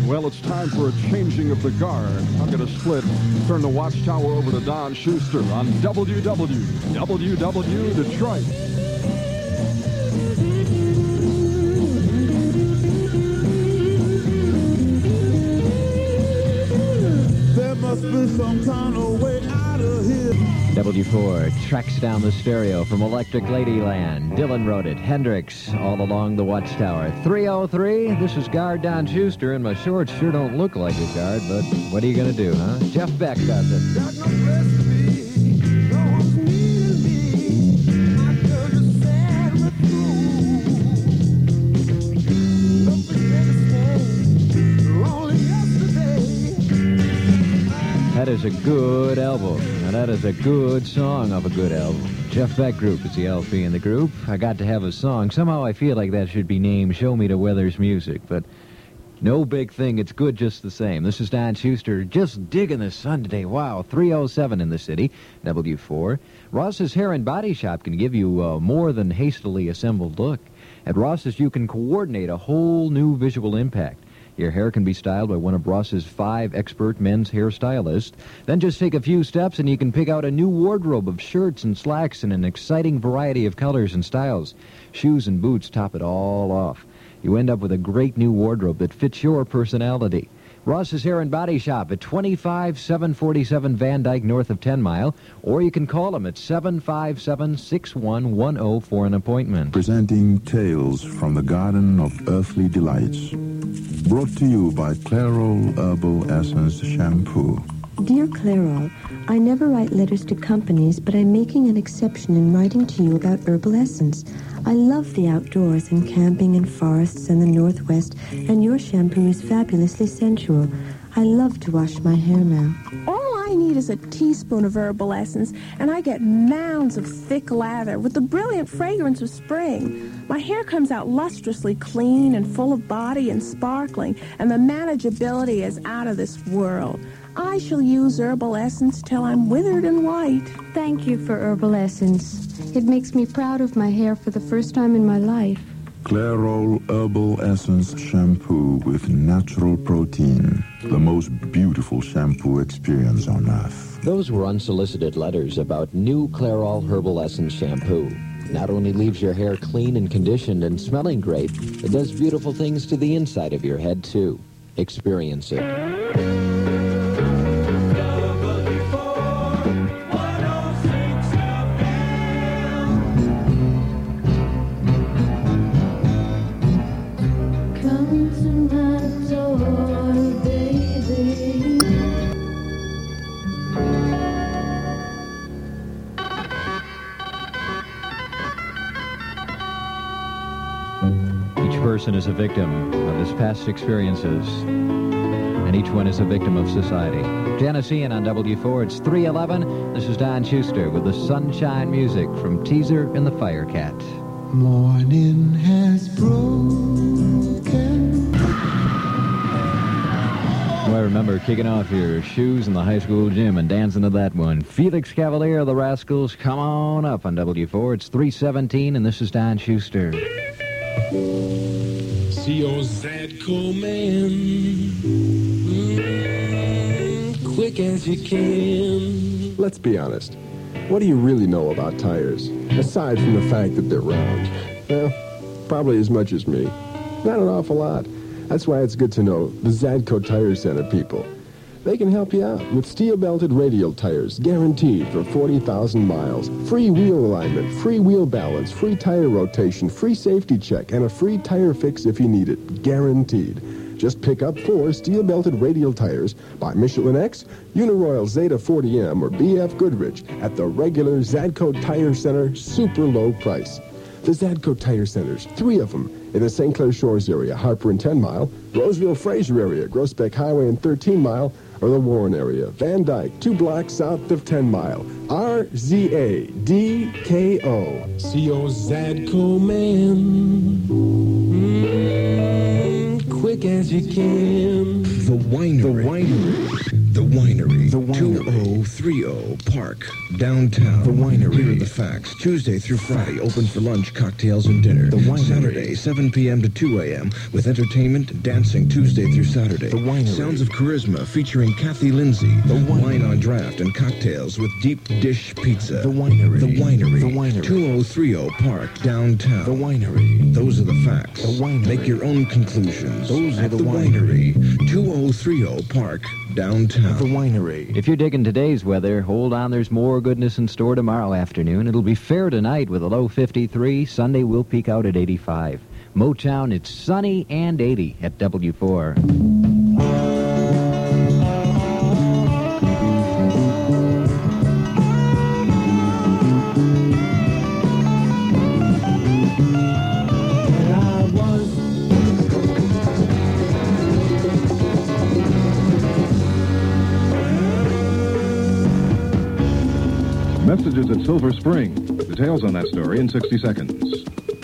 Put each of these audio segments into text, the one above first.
Well, it's time for a changing of the guard. I'm going to split, turn the watchtower over to Don Schuster on WW Detroit. There must be some kind of way out of here. W4 tracks down the stereo from Electric Ladyland. Dylan wrote it. Hendrix, All Along the Watchtower. 303, this is Guard Don Schuster, and my shorts sure don't look like a guard, but what are you going to do, huh? Jeff Beck does it. Got no place to be, no one's needing me. My girl just said we're through. Don't forget to stay, only yesterday. That is a good album. Now, that is a good song of a good album. Jeff Beck Group is the LP in the group. I got to have a song. Somehow I feel like that should be named Show Me the Weather's Music, but no big thing. It's good just the same. This is Don Schuster, just digging the sun today. Wow, 307 in the city, W4. Ross's Hair and Body Shop can give you a more than hastily assembled look. At Ross's, you can coordinate a whole new visual impact. Your hair can be styled by one of Ross's 5 expert men's hairstylists. Then just take a few steps and you can pick out a new wardrobe of shirts and slacks in an exciting variety of colors and styles. Shoes and boots top it all off. You end up with a great new wardrobe that fits your personality. Ross's Hair and Body Shop at 25747 Van Dyke north of 10 Mile, or you can call them at 757-6110 for an appointment. Presenting Tales from the Garden of Earthly Delights. Brought to you by Clairol Herbal Essence Shampoo. Dear Clairol, I never write letters to companies, but I'm making an exception in writing to you about herbal essence. I love the outdoors and camping and forests and the Northwest, and your shampoo is fabulously sensual. I love to wash my hair now. All I need is a teaspoon of herbal essence, and I get mounds of thick lather with the brilliant fragrance of spring. My hair comes out lustrously clean and full of body and sparkling, and the manageability is out of this world. I shall use herbal essence till I'm withered and white. Thank you for herbal essence. It makes me proud of my hair for the first time in my life. Clairol Herbal Essence Shampoo with natural protein. The most beautiful shampoo experience on earth. Those were unsolicited letters about new Clairol Herbal Essence Shampoo. Not only leaves your hair clean and conditioned and smelling great, it does beautiful things to the inside of your head, too. Experience it. Person is a victim of his past experiences, and each one is a victim of society. Janice Ian on W4, it's 311. This is Don Schuster with the Sunshine Music from Teaser and the Firecat. Morning has broken. Well, I remember kicking off your shoes in the high school gym and dancing to that one. Felix Cavalier, the Rascals, come on up on W4. It's 317, and this is Don Schuster. C.O. Zadko man, quick as you can. Let's be honest. What do you really know about tires? Aside from the fact that they're round. Well, probably as much as me. Not an awful lot. That's why it's good to know the Zadko Tire Center people. They can help you out with steel-belted radial tires, guaranteed for 40,000 miles. Free wheel alignment, free wheel balance, free tire rotation, free safety check, and a free tire fix if you need it. Guaranteed. Just pick up 4 steel-belted radial tires by Michelin X, Uniroyal Zeta 40M, or BF Goodrich at the regular Zadko Tire Center super low price. The Zadko Tire Centers, 3 of them, in the St. Clair Shores area, Harper and 10 Mile, Roseville-Fraser area, Groesbeck Highway and 13 Mile, or the Warren area, Van Dyke, 2 blocks south of 10 Mile. RZADKO. C.O. Zadko man, quick quick as you can. The Winery. The Winery. 2030 Park, downtown. The Winery. Here are the facts. Tuesday through Friday, open for lunch, cocktails, and dinner. The Winery. Saturday, 7 p.m. to 2 a.m. with entertainment and dancing Tuesday through Saturday. The Winery. Sounds of Charisma featuring Kathy Lindsay. The Winery. Wine on draft and cocktails with deep dish pizza. The Winery. The Winery. The Winery. 2030 Park, downtown. The Winery. Those are the facts. The Winery. Make your own conclusions. Those are the Winery. 2030 Park, downtown. The Winery. If you're digging today's weather, hold on, there's more goodness in store tomorrow afternoon. It'll be fair tonight with a low 53. Sunday we'll peak out at 85. Motown, it's sunny and 80 at W4. Messages at Silver Spring. Details on that story in 60 seconds.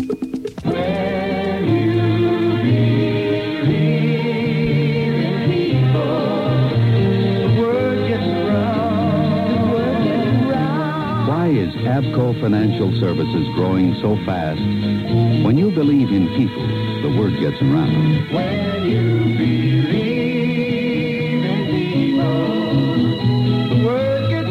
Why is Avco Financial Services growing so fast? When you believe in people, the word gets around. When you believe in people, the word gets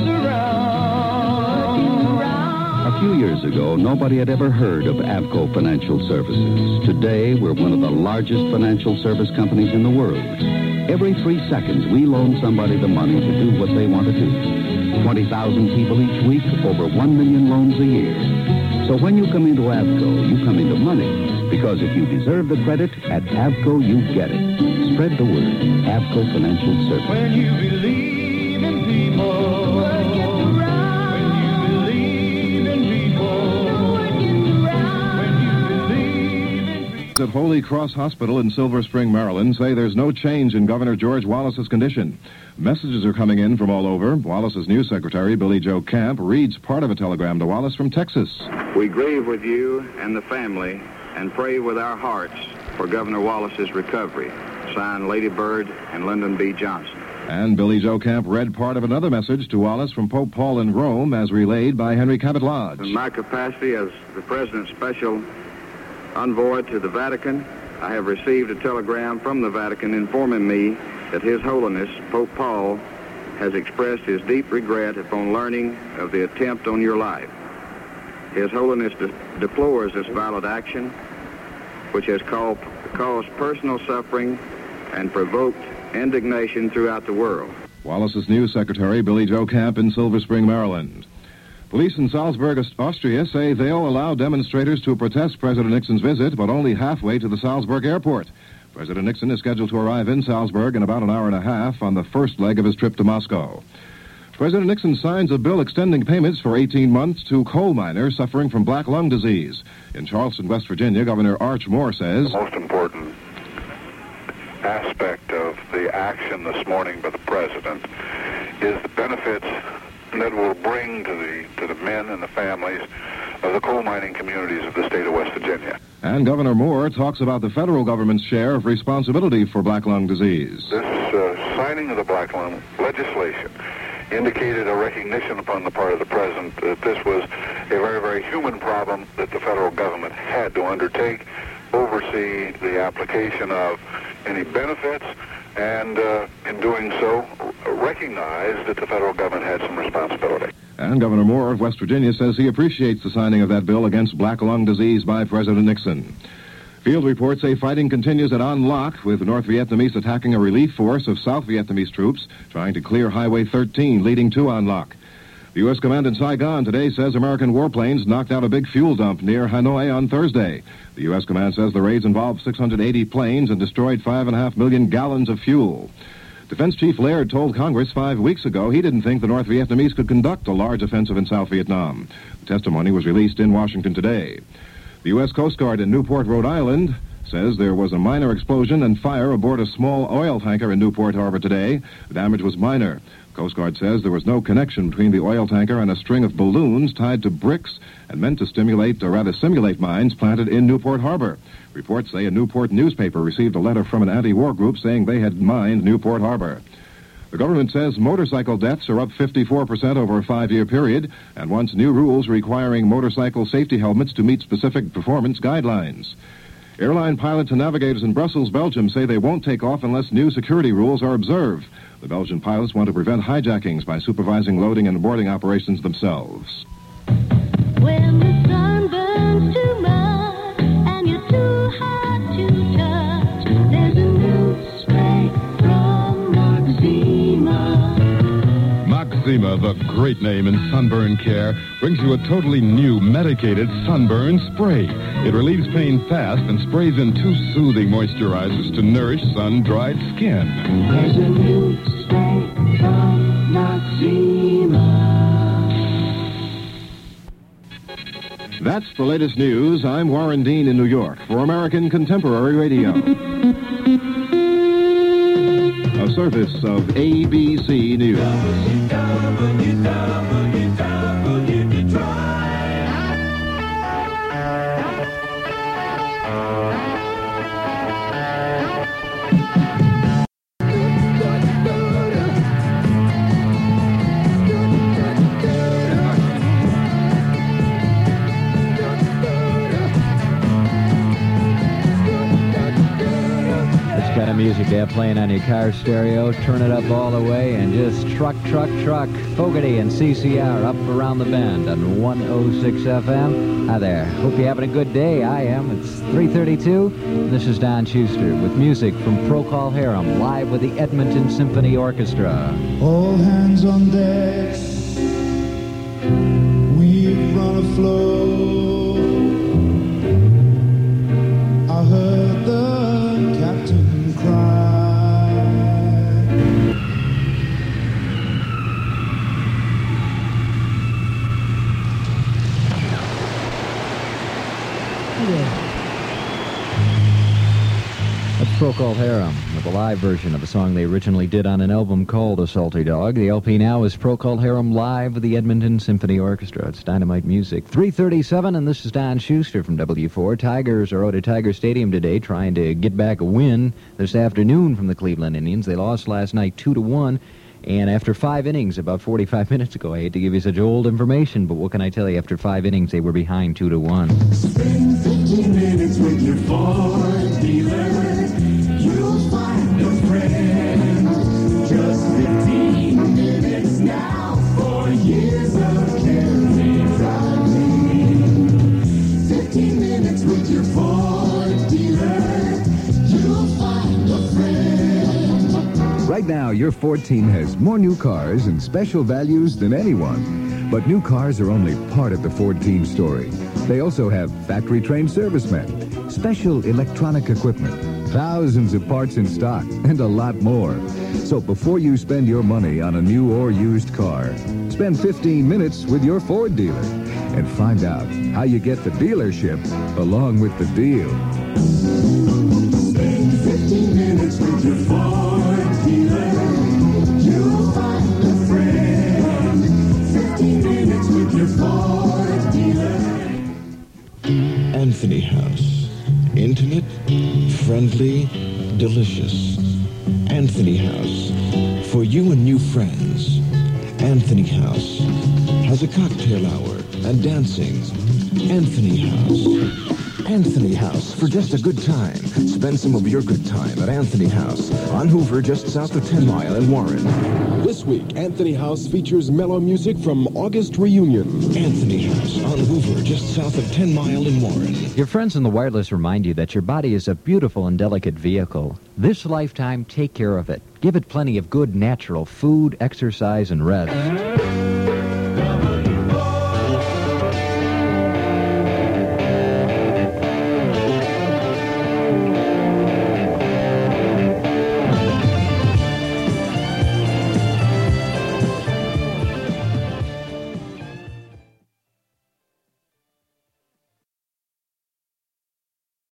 around. A few years ago, nobody had ever heard of Avco Financial Services. Today, we're one of the largest financial service companies in the world. Every 3 seconds, we loan somebody the money to do what they want to do. 20,000 people each week, over 1 million loans a year. So when you come into Avco, you come into money. Because if you deserve the credit, at Avco, you get it. Spread the word. Avco Financial Services. When you believe in people, the word gets around. When you believe in people, the word gets around. When you believe in people. At Holy Cross Hospital in Silver Spring, Maryland, say there's no change in Governor George Wallace's condition. Messages are coming in from all over. Wallace's news secretary, Billy Joe Camp, reads part of a telegram to Wallace from Texas. We grieve with you and the family and pray with our hearts for Governor Wallace's recovery. Signed, Lady Bird and Lyndon B. Johnson. And Billy Joe Camp read part of another message to Wallace from Pope Paul in Rome as relayed by Henry Cabot Lodge. In my capacity as the President's special envoy to the Vatican, I have received a telegram from the Vatican informing me that His Holiness, Pope Paul, has expressed his deep regret upon learning of the attempt on your life. His Holiness deplores this violent action, which has caused personal suffering and provoked indignation throughout the world. Wallace's news secretary, Billy Joe Camp in Silver Spring, Maryland. Police in Salzburg, Austria, say they'll allow demonstrators to protest President Nixon's visit, but only halfway to the Salzburg airport. President Nixon is scheduled to arrive in Salzburg in about an hour and a half on the first leg of his trip to Moscow. President Nixon signs a bill extending payments for 18 months to coal miners suffering from black lung disease. In Charleston, West Virginia, Governor Arch Moore says, the most important aspect of the action this morning by the President is the benefits that will bring to the men and the families of the coal mining communities of the state of West Virginia. And Governor Moore talks about the federal government's share of responsibility for black lung disease. This signing of the black lung legislation indicated a recognition upon the part of the President that this was a very, very human problem that the federal government had to undertake, oversee the application of any benefits, and in doing so, recognize that the federal government had some responsibility. And Governor Moore of West Virginia says he appreciates the signing of that bill against black lung disease by President Nixon. Field reports say fighting continues at An Loc, with North Vietnamese attacking a relief force of South Vietnamese troops trying to clear Highway 13 leading to An Loc. The U.S. command in Saigon today says American warplanes knocked out a big fuel dump near Hanoi on Thursday. The U.S. command says the raids involved 680 planes and destroyed 5.5 million gallons of fuel. Defense Chief Laird told Congress 5 weeks ago he didn't think the North Vietnamese could conduct a large offensive in South Vietnam. The testimony was released in Washington today. The U.S. Coast Guard in Newport, Rhode Island, says there was a minor explosion and fire aboard a small oil tanker in Newport Harbor today. The damage was minor. Coast Guard says there was no connection between the oil tanker and a string of balloons tied to bricks and meant to simulate mines planted in Newport Harbor. Reports say a Newport newspaper received a letter from an anti-war group saying they had mined Newport Harbor. The government says motorcycle deaths are up 54% over a 5-year period and wants new rules requiring motorcycle safety helmets to meet specific performance guidelines. Airline pilots and navigators in Brussels, Belgium, say they won't take off unless new security rules are observed. The Belgian pilots want to prevent hijackings by supervising loading and boarding operations themselves. When the sun burns too much and you're too hot to touch, there's a new spray from Noxzema. Noxzema, the great name in sunburn care, brings you a totally new medicated sunburn spray. It relieves pain fast and sprays in 2 soothing moisturizers to nourish sun-dried skin. There's a new spray from Noxzema. That's the latest news. I'm Warren Dean in New York for American Contemporary Radio. A service of ABC News. Music there playing on your car stereo. Turn it up all the way and just truck. Fogarty and CCR up around the bend on 106 FM. Hi there. Hope you're having a good day. I am. It's 3:32. This is Don Schuster with music from Procol Harum live with the Edmonton Symphony Orchestra. All hands on deck. We've run afloat. I heard the captain cry. That's Procol Harum with a live version of a song they originally did on an album called A Salty Dog. The LP now is Procol Harum live with the Edmonton Symphony Orchestra. It's dynamite music. 3:37, and this is Don Schuster from W4. Tigers are out at Tiger Stadium today trying to get back a win this afternoon from the Cleveland Indians. They lost last night 2-1. And after 5 innings, about 45 minutes ago, I hate to give you such old information, but what can I tell you? After 5 innings, they were behind 2-1. Spend 15 minutes with your Ford dealer. You'll find a friend. Just 15 minutes now for years of carefree driving. 15 minutes with your Ford dealer. You'll find a friend. Right now, your Ford team has more new cars and special values than anyone. But new cars are only part of the Ford team story. They also have factory-trained servicemen, special electronic equipment, thousands of parts in stock, and a lot more. So before you spend your money on a new or used car, spend 15 minutes with your Ford dealer and find out how you get the dealership along with the deal. Spend 15 minutes with your Ford dealer. You'll find a friend. 15 minutes with your Ford dealer. Anthony House. Intimate, friendly, delicious. Anthony House. For you and new friends. Anthony House has a cocktail hour and dancing. Anthony House. Anthony House, for just a good time. Spend some of your good time at Anthony House on Hoover, just south of 10 Mile in Warren. This week, Anthony House features mellow music from August Reunion. Anthony House on Hoover, just south of 10 Mile in Warren. Your friends in the wireless remind you that your body is a beautiful and delicate vehicle. This lifetime, take care of it. Give it plenty of good natural food, exercise, and rest.